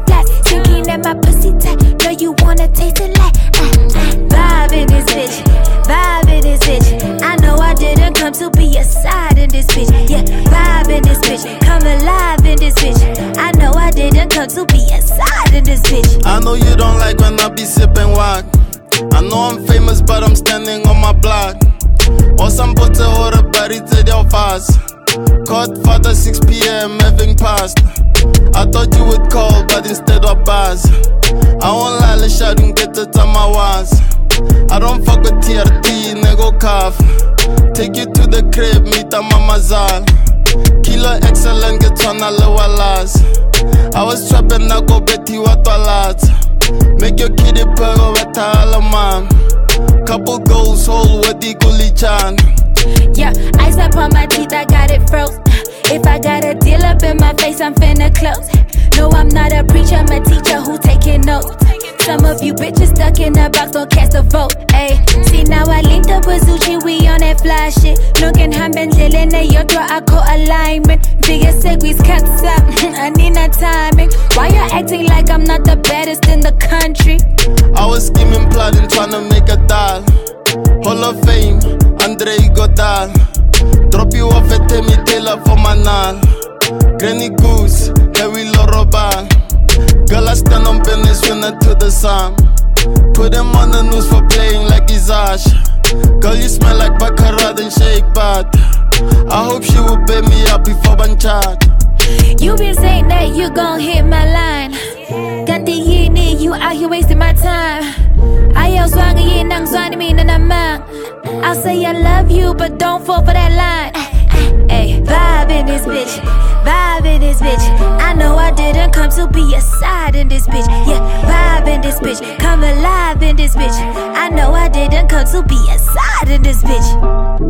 butterflies. Thinking that my pussy tight, know you wanna taste it like vibe in this bitch, vibe in this bitch. I know I didn't come to be a side in this bitch. Yeah, vibe in this bitch, come alive in this bitch. I know I didn't come to be a side in this bitch. I know you don't like when I be sipping wine. I know I'm famous but I'm standing on my block. Osambote hore bari tse di fast. Caught father 6 p.m. having passed. I thought you would call but instead of buzz. I won't lie, let's shut and get the time I was. I don't fuck with TRT, nego calf. Take you to the crib, meet a mamazal. Kilo excellent, get on a lower last. I was trapping, I go betty what a lot. Make your kitty purr over all mom. Couple goals, hold with the coolie chan. Yeah, ice up on my teeth, I got it froze. If I got a deal up in my face, I'm finna close. No, I'm not a preacher, I'm a teacher who taking notes. Some of you bitches stuck in a box, don't cast a vote. Ayy, see now I linked up with Zucci, we on that fly shit. Looking hambendlele na yodwa ako alignment. Figure seguis cuts up, I need no timing. Why you acting like I'm not the baddest in the country? I was scheming, plotting, trying to make a doll. Hall of Fame, Andre Godal. Drop you off at Temi Taylor for my nal. Granny Goose, Harry Loroba. Girl, I stand on business, winner to the sun. Put him on the news for playing like he's Ash. Girl, you smell like Baccarat and shake bat. I hope she will pay me up before Banchat. You been saying that you gon' hit my line. Ganti yini, you out here wasting my time. Ayaw swanga yin nang swani me na namang. I'll say I love you, but don't fall for that line. Ay, vibe in this bitch, vibe in this bitch. I know I didn't come to be a side in this bitch. Yeah, vibe in this bitch, come alive in this bitch. I know I didn't come to be a side in this bitch.